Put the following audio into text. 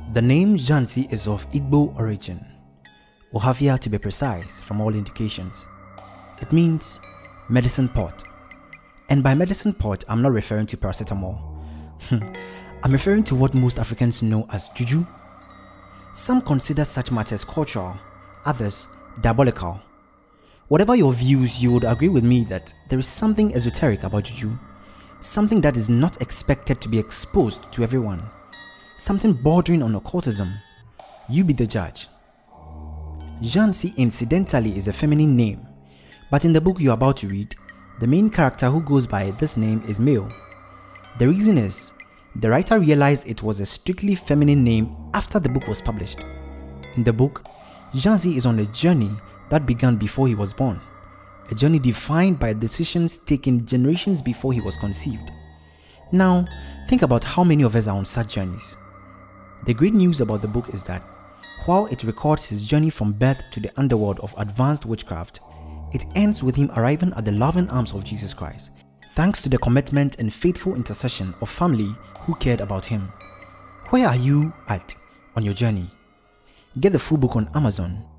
The name Jansi is of Igbo origin, Ohafia to be precise from all indications. It means medicine pot. And by medicine pot, I'm not referring to paracetamol. I'm referring to what most Africans know as juju. Some consider such matters cultural, others diabolical. Whatever your views, you would agree with me that there is something esoteric about juju, something that is not expected to be exposed to everyone, something bordering on occultism. You be the judge. Jansi incidentally is a feminine name, but in the book you are about to read, the main character who goes by this name is male. The reason is, the writer realized it was a strictly feminine name after the book was published. In the book, Jansi is on a journey that began before he was born, a journey defined by decisions taken generations before he was conceived. Now, think about how many of us are on such journeys. The great news about the book is that, while it records his journey from birth to the underworld of advanced witchcraft, it ends with him arriving at the loving arms of Jesus Christ, thanks to the commitment and faithful intercession of family who cared about him. Where are you at on your journey? Get the full book on Amazon